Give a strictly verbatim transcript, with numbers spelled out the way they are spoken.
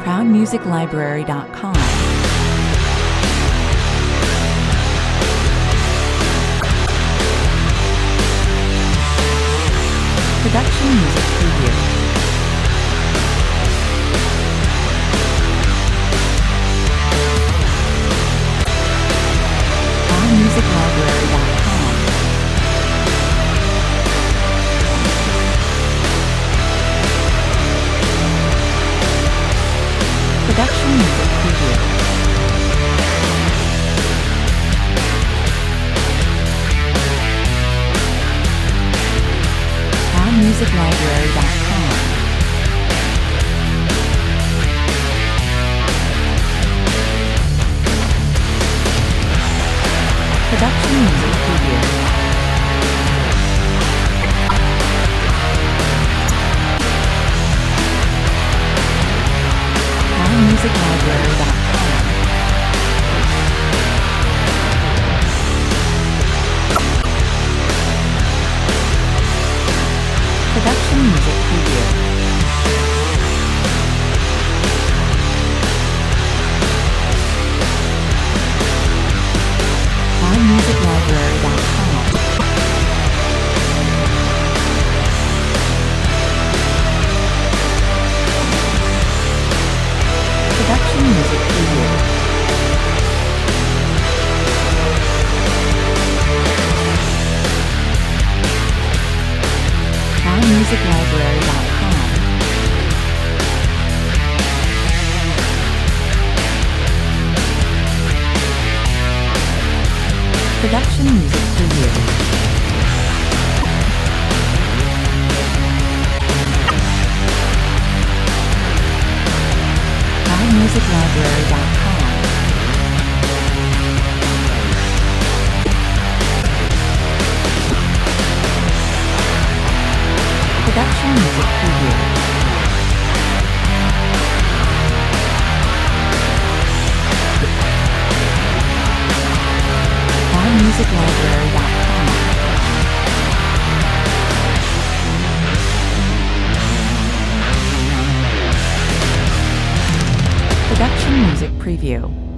proud music library dot com. Production Music Preview. proud music library dot com. Production Music Preview. proud music library dot com. Production Music Preview. proud music library dot com. Production Music Preview. proud music library dot com. Production Music Preview. proud music library dot com. Production Music Preview. proud music library dot com. Production Music Preview. proud music library dot com. Production Music Preview.